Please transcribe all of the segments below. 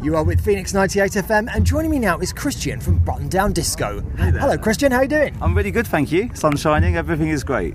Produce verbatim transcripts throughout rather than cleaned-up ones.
You are with Phoenix ninety-eight F M, and joining me now is Christian from Button Down Disco. Hey there. Hello, Christian. How are you doing? I'm really good, thank you. Sun's shining, everything is great.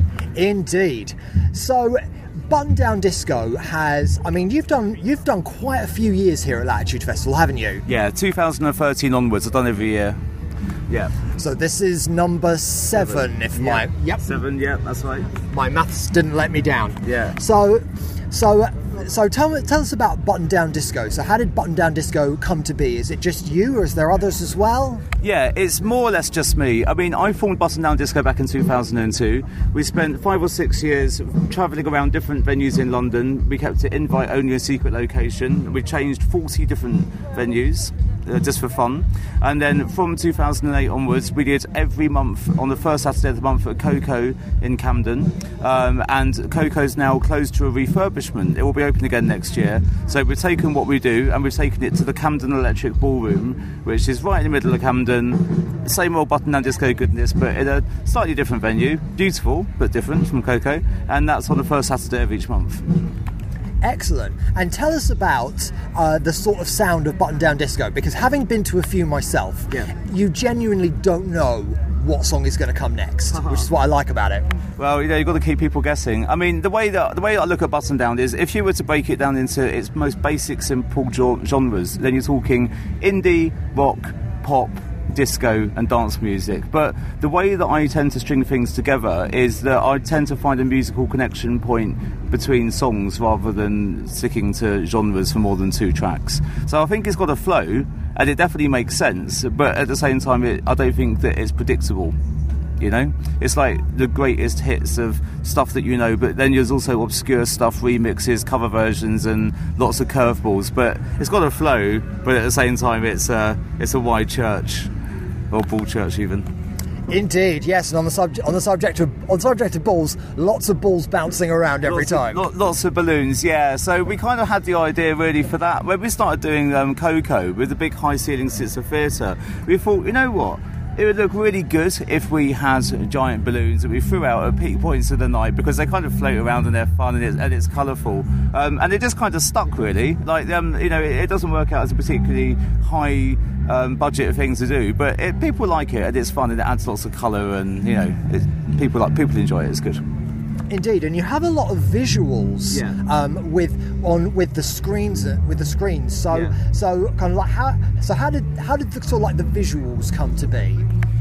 Indeed. So, Button Down Disco has, I mean, you've done you've done quite a few years here at Latitude Festival, haven't you? Yeah, two thousand thirteen onwards, I've done every year. Yeah. So this is number seven, seven. if yeah. my yep seven, yeah, that's right. My maths didn't let me down. Yeah. So, so, so tell me, tell us about Button Down Disco. So, how did Button Down Disco come to be? Is it just you, or is there others as well? Yeah, it's more or less just me. I mean, I formed Button Down Disco back in two thousand two. We spent five or six years travelling around different venues in London. We kept it invite only, a secret location. We changed forty different venues. Uh, just for fun. And then from two thousand eight onwards, we did every month on the first Saturday of the month at Coco in Camden, um, and Coco's now closed to a refurbishment. It will be open again next year. So we've taken what we do and we've taken it to the Camden Electric Ballroom, which is right in the middle of Camden. Same old Button Down Disco goodness, but in a slightly different venue. Beautiful but different from Coco, and that's on the first Saturday of each month. Excellent. And tell us about uh, the sort of sound of Button Down Disco, because having been to a few myself, yeah. you genuinely don't know what song is going to come next, uh-huh. which is what I like about it. Well, you know, you've got to keep people guessing. I mean, the way that the way that I look at Button Down is, if you were to break it down into its most basic, simple genres, then you're talking indie, rock, pop, disco and dance music. But the way that I tend to string things together is that I tend to find a musical connection point between songs rather than sticking to genres for more than two tracks. So I think it's got a flow, and it definitely makes sense, but at the same time it, I don't think that it's predictable. You know, it's like the greatest hits of stuff that you know, but then there's also obscure stuff, remixes, cover versions, and lots of curveballs. But it's got a flow, but at the same time, it's a it's a wide church, or ball church even. Indeed, yes. And on the subject on the subject of on the subject of balls, lots of balls bouncing around every lots time. Of, lots of balloons, yeah. So we kind of had the idea really for that when we started doing um, Coco with the big high ceiling seats of theatre. We thought, you know what? It would look really good if we had giant balloons that we threw out at peak points of the night, because they kind of float around and they're fun and it's, and it's colourful. Um, and it just kind of stuck, really. Like, um, you know, it, it doesn't work out as a particularly high um, budget thing to do, but it, people like it and it's fun and it adds lots of colour, and, you know, it, people like people enjoy it. It's good. Indeed, and you have a lot of visuals yeah. um, with on with the screens uh, with the screens. So yeah. so kind of like how so how did how did the sort of like the visuals come to be?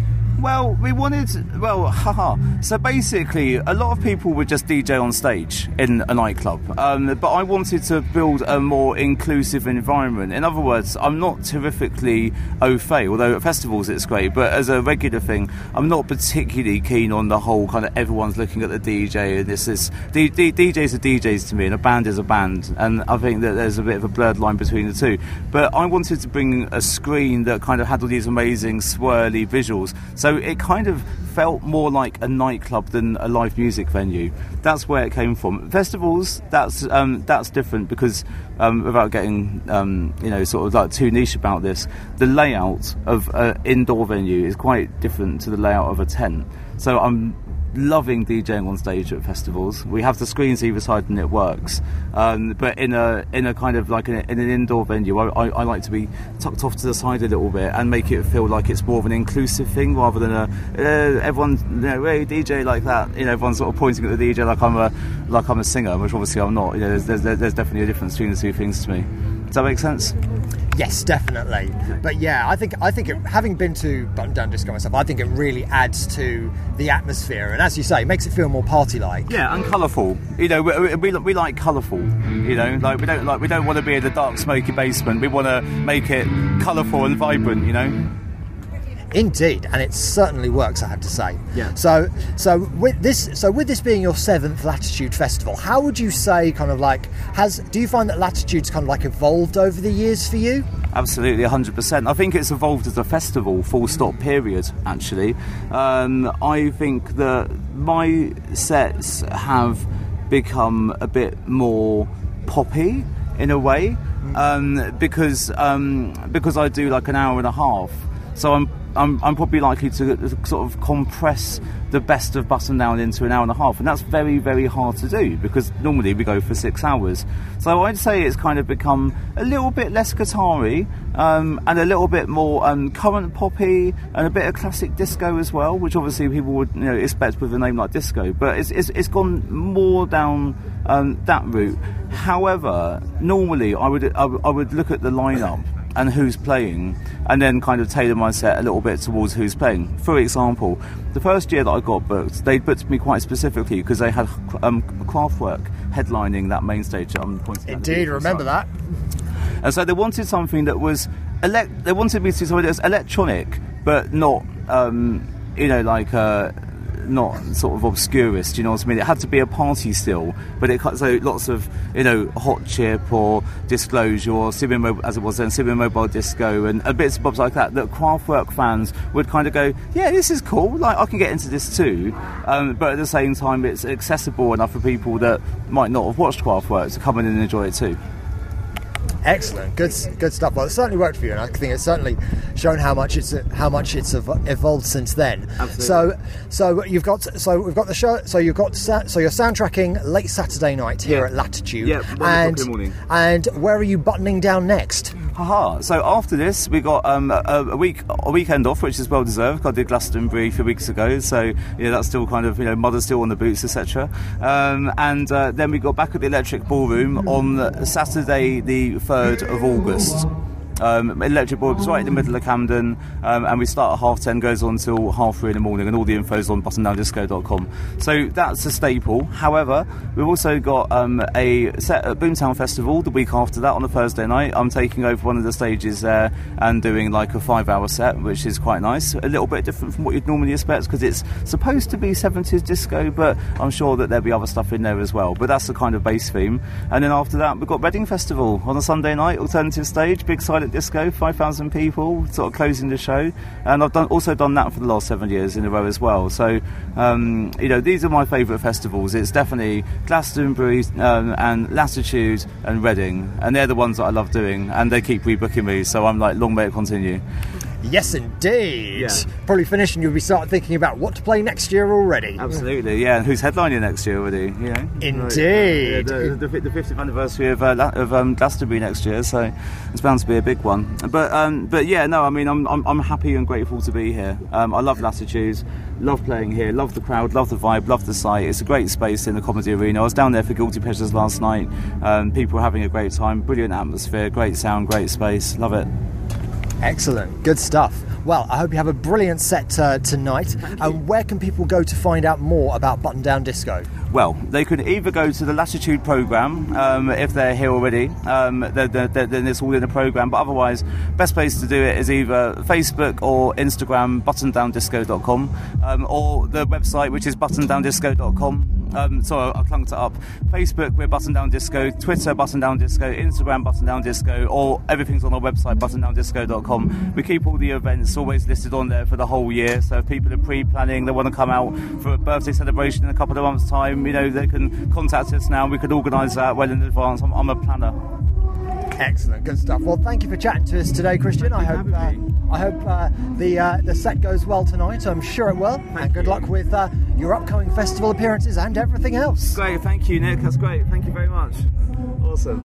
Well, we wanted, well, haha. So basically, a lot of people would just D J on stage in a nightclub, um, but I wanted to build a more inclusive environment. In other words, I'm not terrifically au fait, although at festivals it's great, but as a regular thing, I'm not particularly keen on the whole kind of everyone's looking at the D J, and this is, D- D- DJs are D Js to me, and a band is a band, and I think that there's a bit of a blurred line between the two. But I wanted to bring a screen that kind of had all these amazing swirly visuals. So it kind of felt more like a nightclub than a live music venue. That's where it came from. Festivals, that's um, that's different, because um, without getting um, you know sort of like too niche about this, the layout of an indoor venue is quite different to the layout of a tent. So I'm loving DJing on stage at festivals. We have the screens either side and it works, um, but in a in a kind of like a, in an indoor venue, I, I, I like to be tucked off to the side a little bit and make it feel like it's more of an inclusive thing rather than a uh, everyone, you know, hey, D J like that, you know, everyone's sort of pointing at the D J like I'm a like I'm a singer, which obviously I'm not. You know, there's there's, there's definitely a difference between the two things to me. Does that make sense? Yes, definitely. But yeah, I think I think it, having been to Button Down Disco myself, I think it really adds to the atmosphere, and as you say, it makes it feel more party-like. Yeah, and colourful. You know, we, we we like colourful. You know, like we don't like we don't want to be in the dark, smoky basement. We want to make it colourful and vibrant. You know. Indeed, and it certainly works, I have to say. Yeah. So, so with this, so with this being your seventh Latitude Festival, how would you say, kind of like, has do you find that Latitude's kind of like evolved over the years for you? Absolutely, one hundred percent. I think it's evolved as a festival, full stop, period, actually. Um, I think that my sets have become a bit more poppy in a way, um, because um, because I do like an hour and a half. So I'm I'm, I'm probably likely to sort of compress the best of Button Down into an hour and a half, and that's very, very hard to do because normally we go for six hours. So I'd say it's kind of become a little bit less guitar-y um, and a little bit more um, current poppy and a bit of classic disco as well, which obviously people would, you know, expect with a name like disco. But it's it's, it's gone more down um, that route. However, normally I would I, I would look at the lineup and who's playing, and then kind of tailor my set a little bit towards who's playing. For example, the first year that I got booked, they booked me quite specifically because they had um, Kraftwerk headlining that main stage that I'm pointing at. Indeed, remember that. And so they wanted something that was, elect- they wanted me to do something that was electronic, but not, um, you know, like... Uh, not sort of obscurist, you know what I mean? It had to be a party still, but it so lots of, you know, Hot Chip or Disclosure or Sibin Mo- as it was then Sibin Mobile Disco and, and bits and bobs like that that Kraftwerk fans would kind of go, yeah, this is cool, like I can get into this too, um, but at the same time it's accessible enough for people that might not have watched Kraftwerk to come in and enjoy it too. Excellent, good, good stuff. Well, it certainly worked for you, and I think it's certainly shown how much it's how much it's evolved since then. Absolutely. So, so you've got so we've got the show. So you've got so you're soundtracking late Saturday night here yeah. at Latitude. Yeah, one o'clock in the morning. And where are you buttoning down next? Haha. So after this, we got um, a, a week, a weekend off, which is well deserved. I did Glastonbury a few weeks ago, so yeah, that's still kind of, you know, mother's still on the boots, et cetera. Um, and uh, then we got back at the Electric Ballroom on Saturday, the third of August. Um, Electric Ballroom's right in the middle of Camden, um, and we start at half ten, goes on till half three in the morning, and all the info's on button down disco dot com. So that's a staple. However, we've also got um, a set at Boomtown Festival the week after that on a Thursday night. I'm taking over one of the stages there and doing like a five hour set, which is quite nice. A little bit different from what you'd normally expect because it's supposed to be seventies disco, but I'm sure that there'll be other stuff in there as well. But that's the kind of base theme. And then after that, we've got Reading Festival on a Sunday night, alternative stage, big silent disco, five thousand people, sort of closing the show, and I've done, also done that for the last seven years in a row as well. So, um, you know, these are my favourite festivals. It's definitely Glastonbury um, and Latitude and Reading, and they're the ones that I love doing, and they keep rebooking me, so I'm like, long may it continue. Yes, indeed. Yeah. Probably finished and you'll be starting thinking about what to play next year already. Absolutely, yeah. And who's headlining next year already? You know? Indeed. Yeah, the, the, the fiftieth anniversary of, uh, of um, Glastonbury next year, so it's bound to be a big one. But um, but yeah, no, I mean, I'm I'm, I'm happy and grateful to be here. Um, I love Latitude, love playing here, love the crowd, love the vibe, love the site. It's a great space in the Comedy Arena. I was down there for Guilty Pleasures last night. Um, people were having a great time, brilliant atmosphere, great sound, great space. Love it. Excellent, good stuff. Well, I hope you have a brilliant set uh, tonight. And where can people go to find out more about Button Down Disco? Well, they could either go to the Latitude programme um, if they're here already, um, they're, they're, they're, then it's all in the programme, but otherwise, best place to do it is either Facebook or Instagram, button down disco dot com, um, or the website, which is button down disco dot com. Um, so I clunked it up. Facebook, we're Button Down Disco. Twitter, Button Down Disco. Instagram, Button Down Disco. Or everything's on our website, button down disco dot com. We keep all the events always listed on there for the whole year. So if people are pre-planning, they want to come out for a birthday celebration in a couple of months' time, you know, they can contact us now. We could organise that well in advance. I'm, I'm a planner. Excellent, good stuff. Well, thank you for chatting to us today, Christian. I hope uh, I hope uh, the uh, the set goes well tonight. I'm sure it will. Thank and good you. luck with uh, your upcoming festival appearances and everything else. Great, thank you, Nick. That's great. Thank you very much. Awesome.